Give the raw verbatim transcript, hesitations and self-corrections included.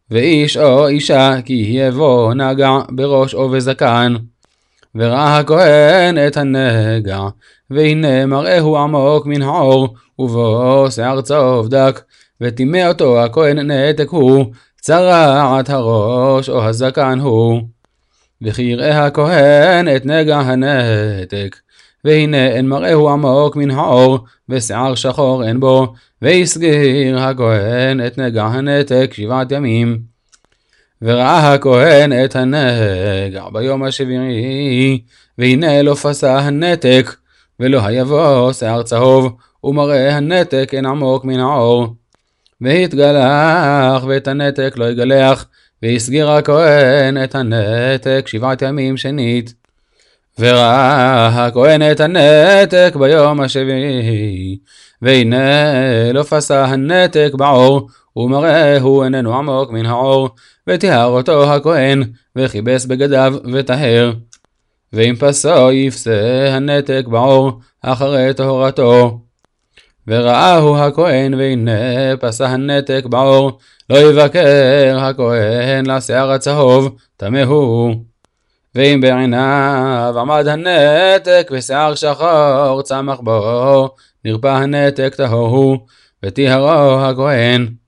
ואיש או אישה כי יבוא נגע בראש או בזקן. וראה הכהן את הנגע, והנה מראהו עמוק מן העור, ובו שיער צהוב דק, וטימא אותו הכהן נתק הוא, צרעת הראש או הזקן הוא. וכי יראה הכהן את נגע הנתק, והנה אין מראהו עמוק מן העור, ושיער שחור אין בו, והסגיר הכהן את נגע הנתק שבעת ימים. וראה הכהן את הנגע ביום השביעי, והנה לא פסה הנתק, ולא היבוא שיער צהוב, ומראה הנתק אין עמוק מן העור. והתגלח ואת הנתק לא יגלח, והסגיר הכהן את הנתק שבעת ימים שנית. וראה הכהן את הנתק ביום השביעי, והנה לא פסה הנתק בעור, ומראהו איננו עמוק מן העור, וטיהר אותו הכהן, וכיבס בגדיו וטהר. ואם פסו יפסה הנתק בעור אחרי טהרתו. וראהו הכהן והנה פסה הנתק בעור, לא יבקר הכהן לשיער הצהוב, טמא הוא. ואם בעיניו עמד הנתק ושיער שחור צמח בו, נרפא הנתק טהור הוא, וטיהרו הכהן.